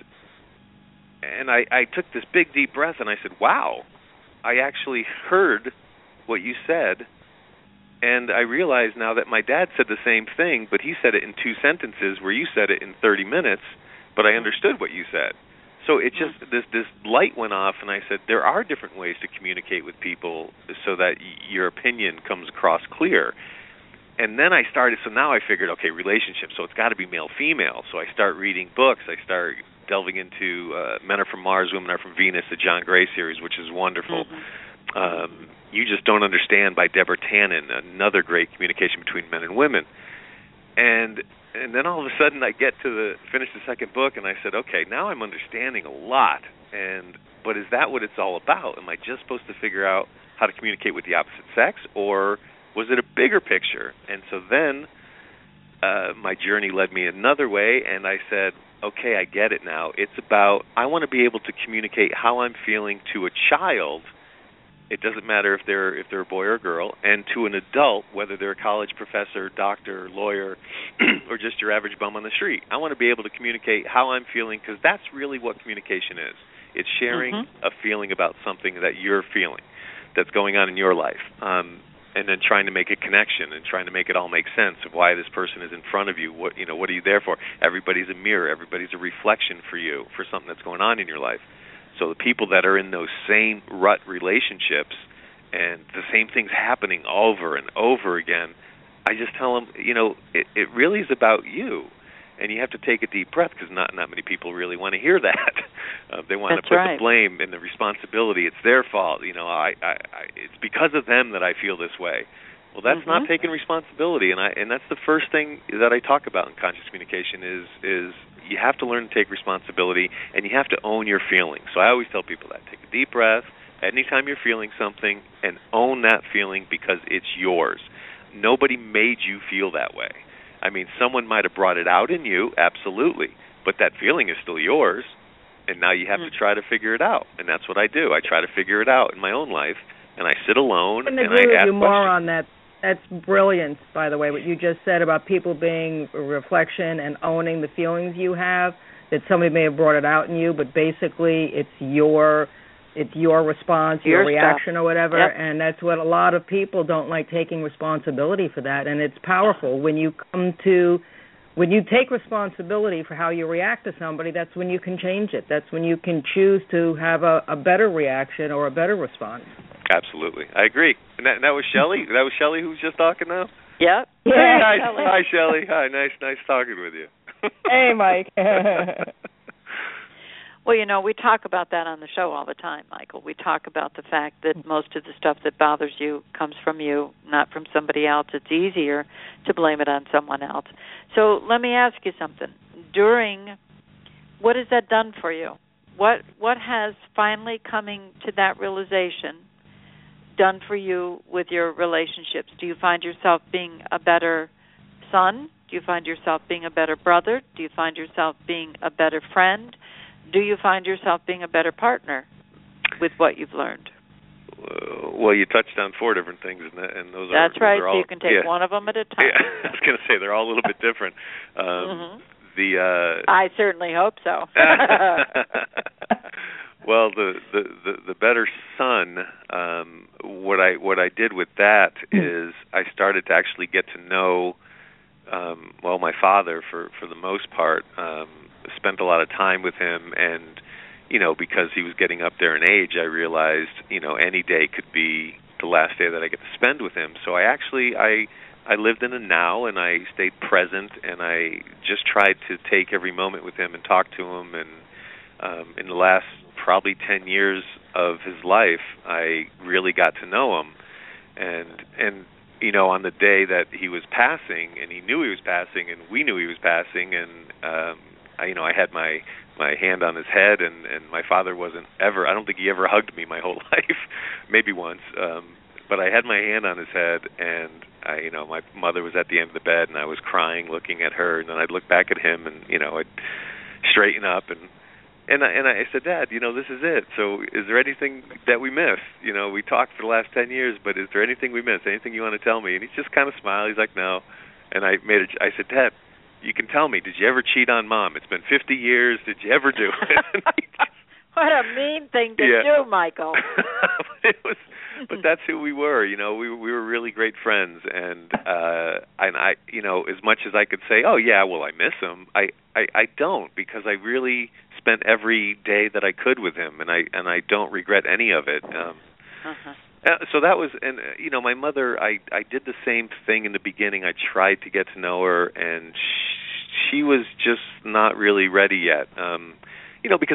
I took this big, deep breath, and I said, wow, I actually heard what you said. And I realize now that my dad said the same thing, but he said it in 2 sentences, where you said it in 30 minutes, but I understood what you said. So it just, this light went off, and I said, there are different ways to communicate with people so that your opinion comes across clear. And then I started, so now I figured, okay, relationships, so it's got to be male-female. So I start reading books. I start delving into Men Are From Mars, Women Are From Venus, the John Gray series, which is wonderful. You Just Don't Understand by Deborah Tannen, another great communication between men and women. And then all of a sudden I get to finish the second book, and I said, okay, now I'm understanding a lot. But is that what it's all about? Am I just supposed to figure out how to communicate with the opposite sex, or was it a bigger picture? And so then my journey led me another way, and I said, okay, I get it now. It's about, I want to be able to communicate how I'm feeling to a child. It doesn't matter if they're a boy or a girl, and to an adult, whether they're a college professor, doctor, lawyer, or just your average bum on the street. I want to be able to communicate how I'm feeling, because that's really what communication is. It's sharing a feeling about something that you're feeling, that's going on in your life, and then trying to make a connection and trying to make it all make sense of why this person is in front of you. What are you there for? Everybody's a mirror. Everybody's a reflection for you for something that's going on in your life. So the people that are in those same rut relationships and the same things happening over and over again, I just tell them, it really is about you. And you have to take a deep breath because not many people really want to hear that. They want to put the blame and the responsibility. It's their fault. It's because of them that I feel this way. Well, that's not taking responsibility, and that's the first thing that I talk about in conscious communication is you have to learn to take responsibility, and you have to own your feelings. So I always tell people that. Take a deep breath anytime you're feeling something and own that feeling because it's yours. Nobody made you feel that way. I mean, someone might have brought it out in you, absolutely, but that feeling is still yours, and now you have to try to figure it out, and that's what I do. I try to figure it out in my own life, and I sit alone and I ask questions. I couldn't agree with you more on that. That's brilliant, by the way, what you just said about people being a reflection and owning the feelings you have, that somebody may have brought it out in you, but basically it's your response, your reaction or whatever, and that's what a lot of people don't like, taking responsibility for that, and it's powerful. When you take responsibility for how you react to somebody, that's when you can change it. That's when you can choose to have a better reaction or a better response. Absolutely. I agree. And that was Shelley? That was Shelley who was just talking now? Yep. Yeah. Hi, Shelley. Hi, nice talking with you. Hey, Mike. Well, we talk about that on the show all the time, Michael. We talk about the fact that most of the stuff that bothers you comes from you, not from somebody else. It's easier to blame it on someone else. So let me ask you something. What has that done for you? What has finally coming to that realization done for you with your relationships? Do you find yourself being a better son? Do you find yourself being a better brother? Do you find yourself being a better friend? Do you find yourself being a better partner with what you've learned? Well, you touched on 4 different things, and those That's right, so you can take one of them at a time. Yeah, I was going to say, they're all a little bit different. I certainly hope so. Well, the better son, what I did with that is I started to actually get to know, my father for the most part. Spent a lot of time with him, and because he was getting up there in age, I realized any day could be the last day that I get to spend with him. So I lived in the now, and I stayed present, and I just tried to take every moment with him and talk to him. And in the last probably 10 years of his life, I really got to know him. And on the day that he was passing, and he knew he was passing, and we knew he was passing, and I had my hand on his head, and my father wasn't ever, I don't think he ever hugged me my whole life, maybe once, but I had my hand on his head, and my mother was at the end of the bed, and I was crying looking at her, and then I'd look back at him, and I'd straighten up, and I said, Dad, this is it, so is there anything that we missed? We talked for the last 10 years, but is there anything we missed, anything you want to tell me? And he just kind of smiled, he's like, no, and I said, Dad, you can tell me, did you ever cheat on Mom? It's been 50 years. Did you ever do it? What a mean thing to do, Michael. But that's who we were. We were really great friends, and I, as much as I could say, oh yeah, well I miss him, I don't, because I really spent every day that I could with him, and I don't regret any of it. So that was, and my mother, I did the same thing in the beginning. I tried to get to know her, and she was just not really ready yet. Because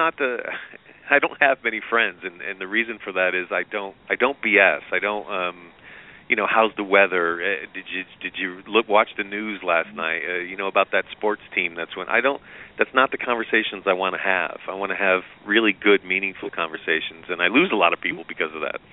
I don't have many friends, and the reason for that is I don't BS. I don't, how's the weather? Did you watch the news last night? About that sports team. That's not the conversations I want to have. I want to have really good, meaningful conversations, and I lose a lot of people because of that.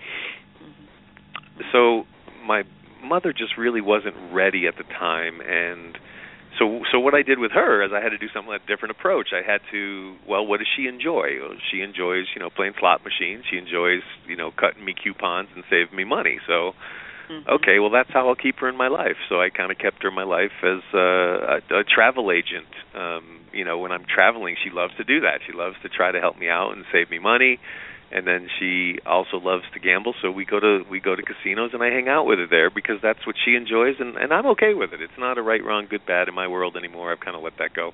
So my mother just really wasn't ready at the time, and so what I did with her is I had to do something, a different approach. I had to, what does she enjoy? Well, she enjoys, playing slot machines. She enjoys, cutting me coupons and saving me money. So, okay, well, that's how I'll keep her in my life. So I kind of kept her in my life as a travel agent. When I'm traveling, she loves to do that. She loves to try to help me out and save me money. And then she also loves to gamble, so we go to casinos, and I hang out with her there because that's what she enjoys, and I'm okay with it. It's not a right, wrong, good, bad in my world anymore. I've kind of let that go.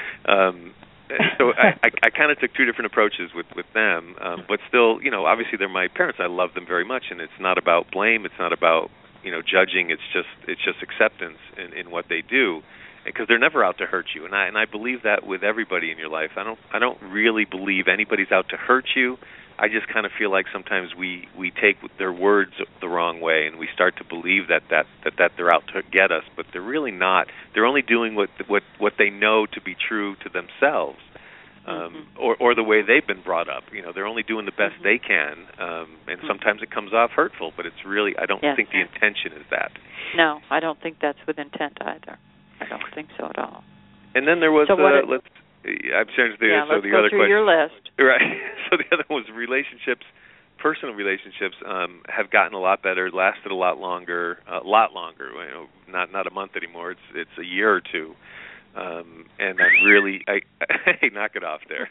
So I kind of took 2 different approaches with them, but still, obviously they're my parents. I love them very much, and it's not about blame. It's not about judging. It's just acceptance in what they do, because they're never out to hurt you. And I believe that with everybody in your life. I don't really believe anybody's out to hurt you. I just kind of feel like sometimes we take their words the wrong way, and we start to believe that they're out to get us, but they're really not. They're only doing what they know to be true to themselves, or the way they've been brought up. They're only doing the best they can, and sometimes it comes off hurtful, but it's really, I don't think the intention is that. No, I don't think that's with intent either. I don't think so at all. And then there was I've changed the let's the go other through question. your list. Right. So the other one was relationships. Personal relationships have gotten a lot better, lasted a lot longer. Not a month anymore. It's a year or two. And I'm really, hey, knock it off there.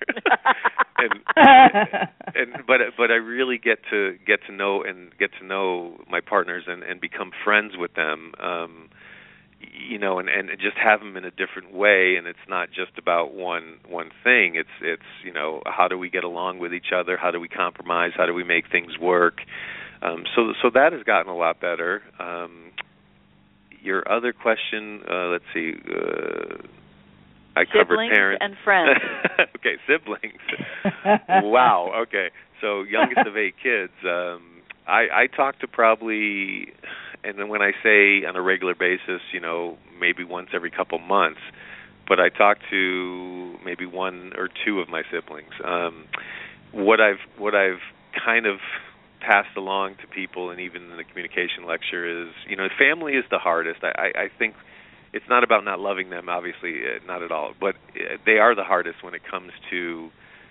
But I really get to know my partners and become friends with them. And just have them in a different way, and it's not just about one thing. It's how do we get along with each other? How do we compromise? How do we make things work? So that has gotten a lot better. Your other question, let's see. I covered parents and friends. Okay, siblings. Wow. Okay, so youngest of 8 kids. I talk to probably. And then when I say on a regular basis, maybe once every couple months, but I talk to maybe 1 or 2 of my siblings. What I've kind of passed along to people, and even in the communication lecture, is family is the hardest. I think it's not about not loving them, obviously, not at all, but they are the hardest when it comes to,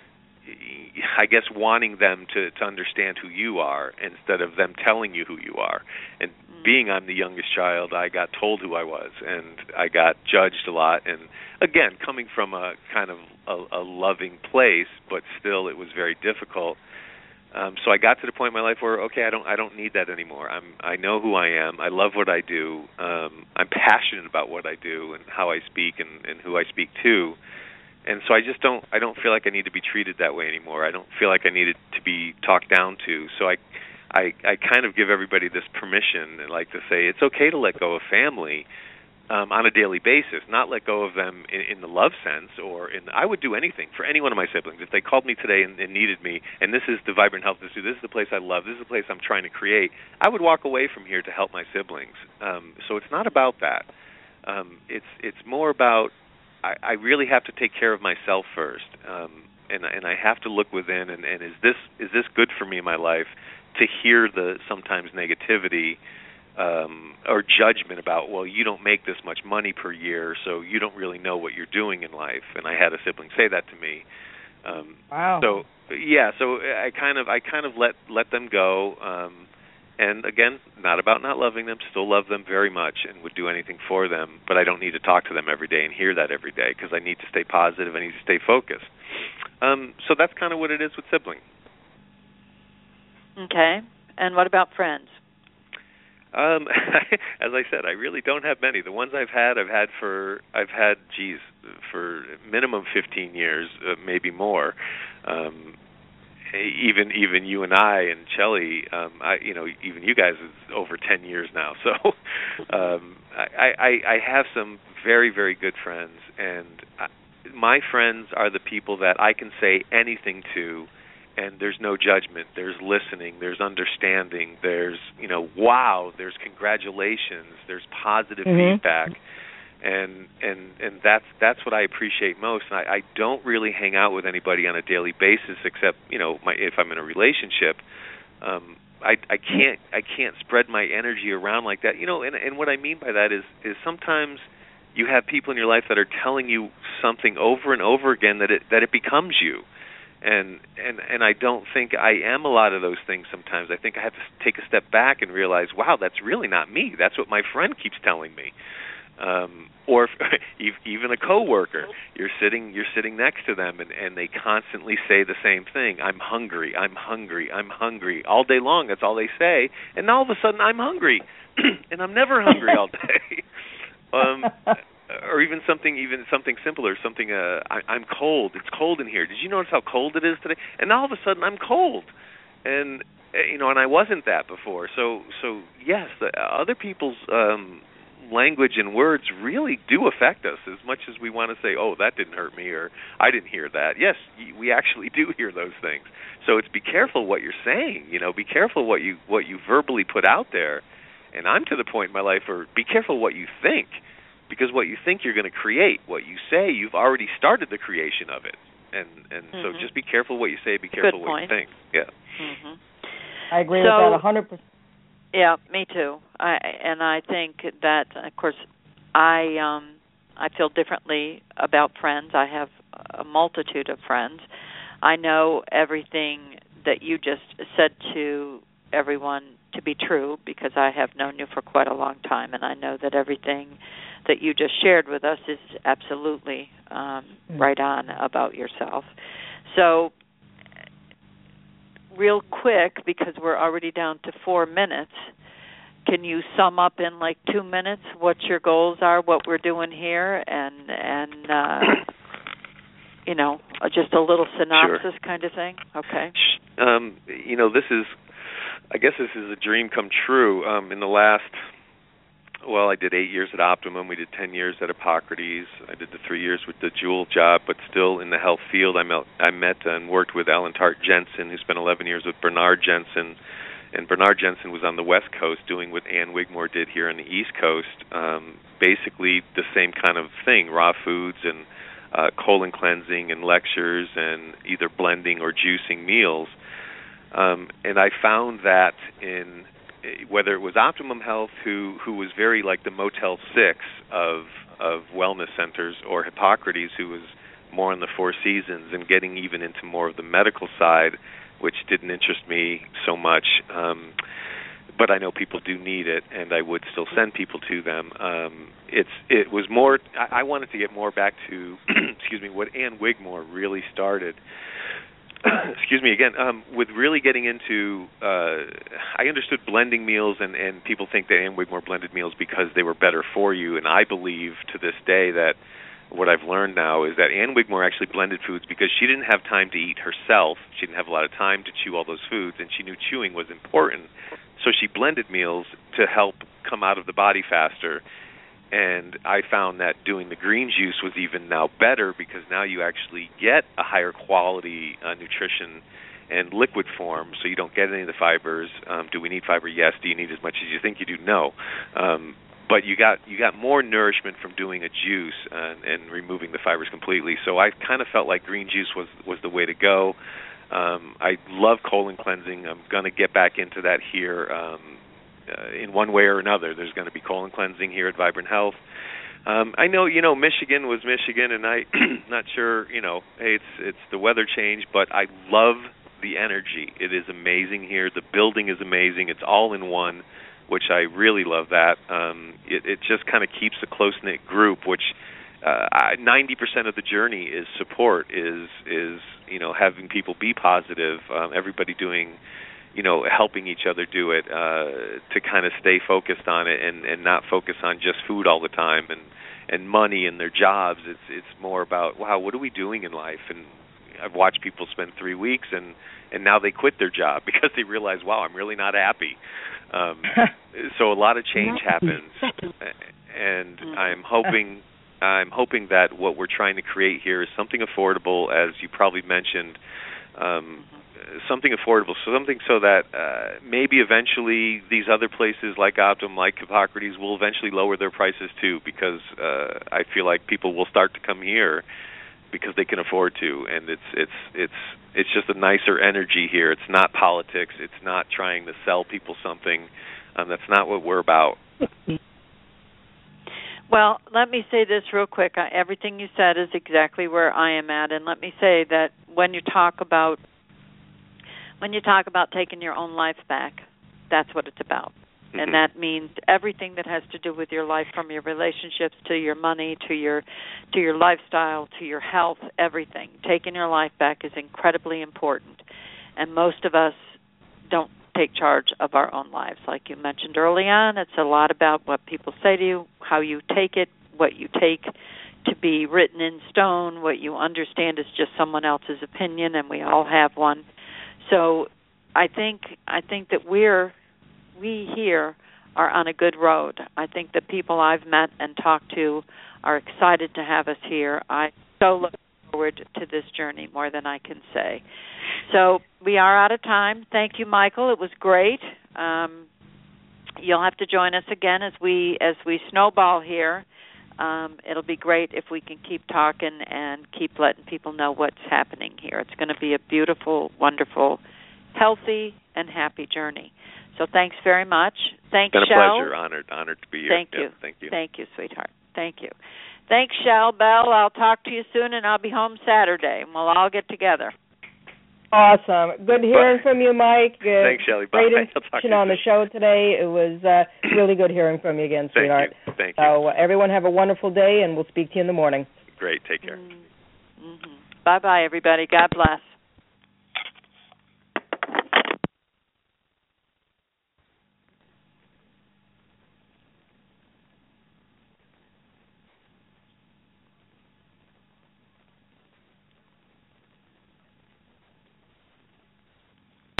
I guess, wanting them to understand who you are instead of them telling you who you are. And being I'm the youngest child, I got told who I was, and I got judged a lot. And again, coming from a kind of a loving place, but still it was very difficult. So I got to the point in my life where, okay, I don't need that anymore. I know who I am. I love what I do. I'm passionate about what I do and how I speak and who I speak to. And so I don't feel like I need to be treated that way anymore. I don't feel like I needed to be talked down to. So I kind of give everybody this permission, like to say it's okay to let go of family on a daily basis, not let go of them in the love sense, I would do anything for any one of my siblings. If they called me today and needed me, and this is the Vibrant Health Institute, this is the place I love, this is the place I'm trying to create, I would walk away from here to help my siblings. So it's not about that. It's more about I really have to take care of myself first, and I have to look within. And is this good for me in my life? To hear the sometimes negativity or judgment about, well, you don't make this much money per year, so you don't really know what you're doing in life. And I had a sibling say that to me. Wow. So I kind of let them go. And again, not about not loving them, still love them very much and would do anything for them, but I don't need to talk to them every day and hear that every day because I need to stay positive, I need to stay focused. So that's kind of what it is with siblings. Okay. And what about friends? As I said, I really don't have many. The ones I've had for minimum 15 years, maybe more. Even you and I and Shelley, even you guys is over 10 years now. So I have some very, very good friends, and my friends are the people that I can say anything to, and there's no judgment. There's listening. There's understanding. There's wow. There's congratulations. There's positive feedback. And that's what I appreciate most. And I don't really hang out with anybody on a daily basis except if I'm in a relationship. I can't spread my energy around like that. And what I mean by that is sometimes you have people in your life that are telling you something over and over again that it becomes you. And I don't think I am a lot of those things sometimes. I think I have to take a step back and realize, wow, that's really not me. That's what my friend keeps telling me. Or even a coworker, you're sitting next to them, and they constantly say the same thing. I'm hungry. I'm hungry. I'm hungry. All day long, that's all they say. And all of a sudden, I'm hungry, and I'm never hungry all day. Or even something simpler. I'm cold. It's cold in here. Did you notice how cold it is today? And all of a sudden, I'm cold. And and I wasn't that before. So yes, other people's language and words really do affect us as much as we want to say, oh, that didn't hurt me, or I didn't hear that. Yes, we actually do hear those things. So it's be careful what you're saying, be careful what you verbally put out there. And I'm to the point in my life where be careful what you think, because what you think you're going to create. What you say, you've already started the creation of it. And so just be careful what you say, be careful what you think. Yeah. Mm-hmm. I agree with that 100%. Yeah, me too. I think that, of course, I feel differently about friends. I have a multitude of friends. I know everything that you just said to everyone to be true because I have known you for quite a long time, and I know that everything that you just shared with us is absolutely right on about yourself. So real quick, because we're already down to 4 minutes, can you sum up in like 2 minutes what your goals are, what we're doing here, and just a little synopsis kind of thing? Okay. This is a dream come true. In the last, I did 8 years at Optimum. We did 10 years at Hippocrates. I did the 3 years with the Jewel job, but still in the health field. I met and worked with Ellen Tart-Jensen, who spent 11 years with Bernard Jensen. And Bernard Jensen was on the West Coast doing what Ann Wigmore did here on the East Coast, basically the same kind of thing, raw foods and colon cleansing and lectures and either blending or juicing meals. And I found that in whether it was Optimum Health, who was very like the Motel 6 of wellness centers, or Hippocrates, who was more on the Four Seasons and getting even into more of the medical side, which didn't interest me so much. But I know people do need it, and I would still send people to them. It was more. I wanted to get more back to, what Ann Wigmore really started. With really getting into, I understood blending meals, and people think that Ann Wigmore blended meals because they were better for you, and I believe to this day that what I've learned now is that Ann Wigmore actually blended foods because she didn't have time to eat herself. She didn't have a lot of time to chew all those foods, and she knew chewing was important. So she blended meals to help come out of the body faster. And I found that doing the green juice was even now better because now you actually get a higher quality nutrition and liquid form, so you don't get any of the fibers. Do we need fiber? Yes. Do you need as much as you think you do? No. But you got more nourishment from doing a juice and removing the fibers completely. So I kind of felt like green juice was the way to go. I love colon cleansing. I'm going to get back into that here in one way or another. There's going to be colon cleansing here at Vibrant Health. I know, Michigan was Michigan, and I'm not sure, hey, it's the weather change, but I love the energy. It is amazing here. The building is amazing. It's all in one, which I really love that. It just kind of keeps a close-knit group, which 90% of the journey is support, is having people be positive, everybody doing, helping each other do it, to kind of stay focused on it and not focus on just food all the time and money and their jobs. It's more about, wow, what are we doing in life? And I've watched people spend 3 weeks and now they quit their job because they realize, wow, I'm really not happy. So a lot of change happens, and I'm hoping that what we're trying to create here is something affordable, as you probably mentioned, something affordable, something so that maybe eventually these other places like Optum, like Hippocrates, will eventually lower their prices too, because I feel like people will start to come here because they can afford to, and it's just a nicer energy here. It's not politics. It's not trying to sell people something. That's not what we're about. Well, let me say this real quick. Everything you said is exactly where I am at, and let me say that when you talk about taking your own life back, that's what it's about. Mm-hmm. And that means everything that has to do with your life, from your relationships to your money to your lifestyle to your health, everything. Taking your life back is incredibly important. And most of us don't take charge of our own lives. Like you mentioned early on, it's a lot about what people say to you, how you take it, what you take to be written in stone, what you understand is just someone else's opinion, and we all have one. So I think that we here are on a good road. I think the people I've met and talked to are excited to have us here. I so look forward to this journey more than I can say. So we are out of time. Thank you, Michael. It was great. You'll have to join us again as we snowball here. It'll be great if we can keep talking and keep letting people know what's happening here. It's going to be a beautiful, wonderful, healthy, and happy journey. So thanks very much. Thanks, Shell. It's been a pleasure. Honored to be here. Thank you. Yeah, thank you. Thank you, sweetheart. Thank you. Thanks, Shell. Belle, I'll talk to you soon, and I'll be home Saturday, and we'll all get together. Awesome. Good hearing from you, Mike. Thanks, Shelley. Bye. Great information on the show today. It was really good hearing from you again, sweetheart. Thank you. So everyone have a wonderful day, and we'll speak to you in the morning. Great. Take care. Bye-bye, everybody. God bless.